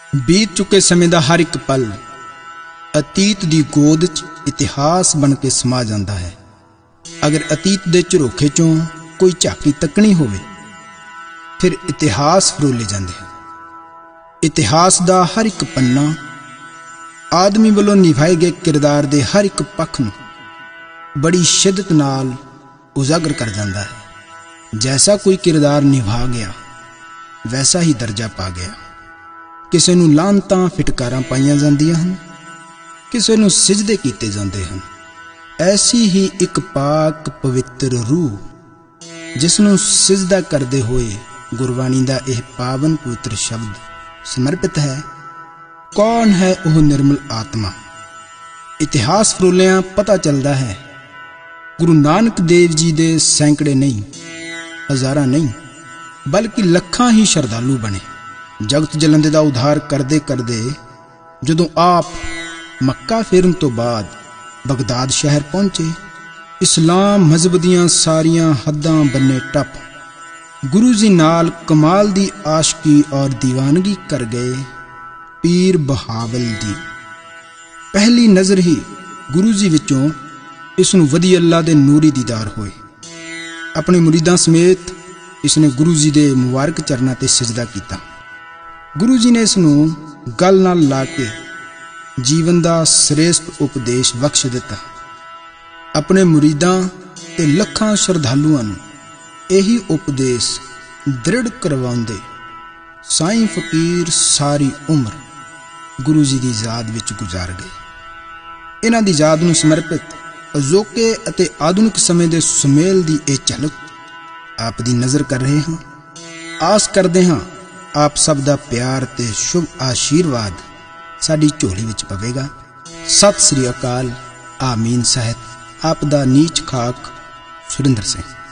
बीत चुके समय का हर एक पल अतीत की गोद च इतिहास बन के समा जाता है। अगर अतीत के झरोखे चों कोई झाकी तकनी होवे फिर इतिहास फरोले जाते हैं। इतिहास का हर एक पन्ना आदमी वालों निभाए गए किरदार के हर एक पक्ष नूं बड़ी शिद्दत नाल उजागर कर जाता है। जैसा कोई किरदार निभा गया वैसा ही दर्जा पा गया। किसी नूं लानतां फिटकारां पाईयां जांदियां हन, किसी नूं सिजदे कीते जांदे हन। ऐसी ही एक पाक पवित्र रूह जिसनूं सिजदा करदे होए गुरबाणी दा यह पावन पवित्र शब्द समर्पित है। कौन है वह निर्मल आत्मा? इतिहास फरोलियां पता चलता है गुरु नानक देव जी दे सैकड़े नहीं, हज़ारां नहीं, बल्कि लखां ही श्रद्धालु बने। जगत जलंदे दा उद्धार करदे करदे जदों आप मक्का फेरन तो बाद बगदाद शहर पहुंचे, इस्लाम मजहब दियां सारियां हद्दां बन्ने टप गुरु जी नाल कमाल दी आशकी और दीवानगी कर गए। पीर बहावल दी पहली नज़र ही गुरु जी विचों इसनूं वदी अल्लाह दे नूरी दीदार होए। अपने मुरीदां समेत इसने गुरु जी दे मुबारक चरनां ते सजदा कीता। गुरु जी ने इसनूं गल नाल ला के जीवन का श्रेष्ठ उपदेश बख्श दिता। अपने मुरीदां ते लखां श्रद्धालुआं नूं यही उपदेश दृढ़ करवाउंदे साईं फकीर सारी उम्र गुरु जी की याद विच गुजार गए। इन्हां दी याद नूं समर्पित अजोके अते आधुनिक समय के सुमेल की यह झलक आप दी नज़र कर रहे हैं। आस करते हाँ आप सब दा प्यार ते शुभ आशीर्वाद साडी झोली विच पवेगा। सत श्री अकाल। आमीन। ਸਾਹਿਤ आप दा नीच खाक सुरिंदर सिंह।